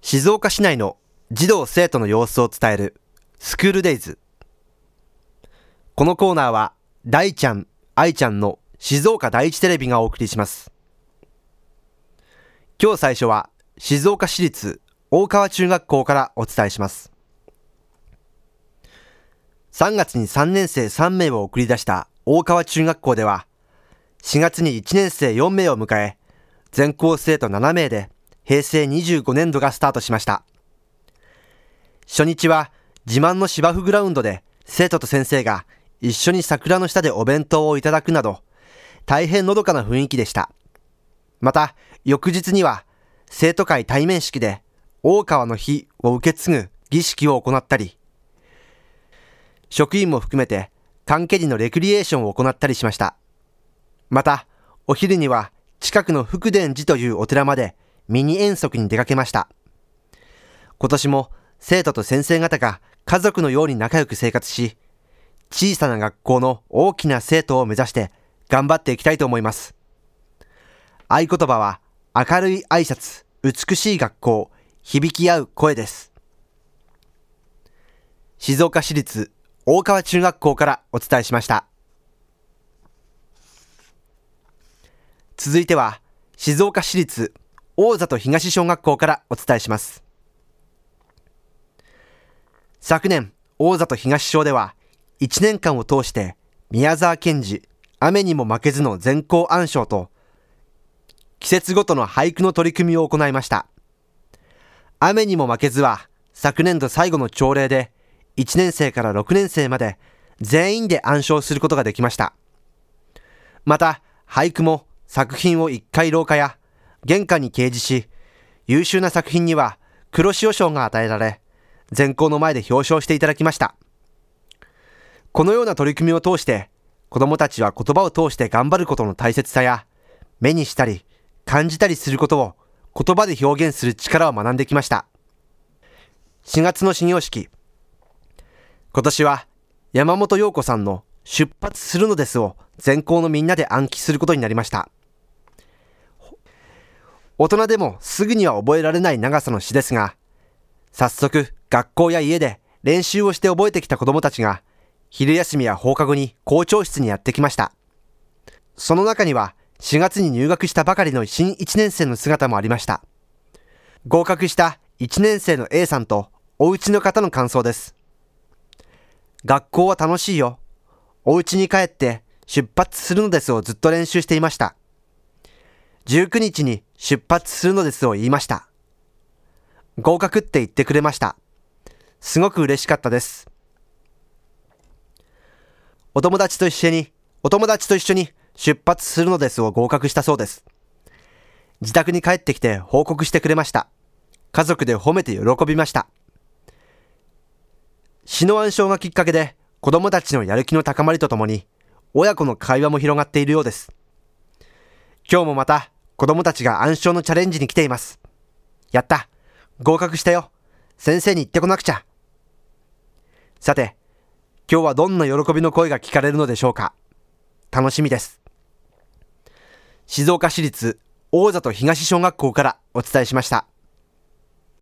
静岡市内の児童生徒の様子を伝えるスクールデイズ。このコーナーは大ちゃん、愛ちゃんの静岡第一テレビがお送りします。今日最初は静岡市立大川中学校からお伝えします。3月に3年生3名を送り出した大川中学校では、4月に1年生4名を迎え、全校生徒7名で平成25年度がスタートしました。初日は自慢の芝生グラウンドで生徒と先生が一緒に桜の下でお弁当をいただくなど、大変のどかな雰囲気でした。また翌日には生徒会対面式で大川の日を受け継ぐ儀式を行ったり、職員も含めて関係時のレクリエーションを行ったりしました。またお昼には近くの福伝寺というお寺までミニ遠足に出かけました。今年も生徒と先生方が家族のように仲良く生活し、小さな学校の大きな生徒を目指して頑張っていきたいと思います。合言葉は明るい挨拶、美しい学校、響き合う声です。静岡市立大川中学校からお伝えしました。続いては静岡市立大里東小学校からお伝えします。昨年大里東小では1年間を通して宮沢賢治雨にも負けずの全校暗唱と季節ごとの俳句の取り組みを行いました。雨にも負けずは昨年度最後の朝礼で1年生から6年生まで全員で暗唱することができました。また俳句も作品を1回廊下や玄関に掲示し、優秀な作品には黒潮賞が与えられ、全校の前で表彰していただきました。このような取り組みを通して、子どもたちは言葉を通して頑張ることの大切さや、目にしたり感じたりすることを言葉で表現する力を学んできました。4月の始業式、今年は山本陽子さんの出発するのですを全校のみんなで暗記することになりました。大人でもすぐには覚えられない長さの詩ですが、早速学校や家で練習をして覚えてきた子どもたちが昼休みや放課後に校長室にやってきました。その中には4月に入学したばかりの新1年生の姿もありました。合格した1年生の A さんとお家の方の感想です。学校は楽しいよ。お家に帰って出発するのですをずっと練習していました。19日に出発するのですを言いました。合格って言ってくれました。すごく嬉しかったです。お友達と一緒に出発するのですを合格したそうです。自宅に帰ってきて報告してくれました。家族で褒めて喜びました。詩の暗唱がきっかけで子どもたちのやる気の高まりとともに親子の会話も広がっているようです。今日もまた子どもたちが暗唱のチャレンジに来ています。やった、合格したよ、先生に言ってこなくちゃ。さて、今日はどんな喜びの声が聞かれるのでしょうか。楽しみです。静岡市立大里東小学校からお伝えしました。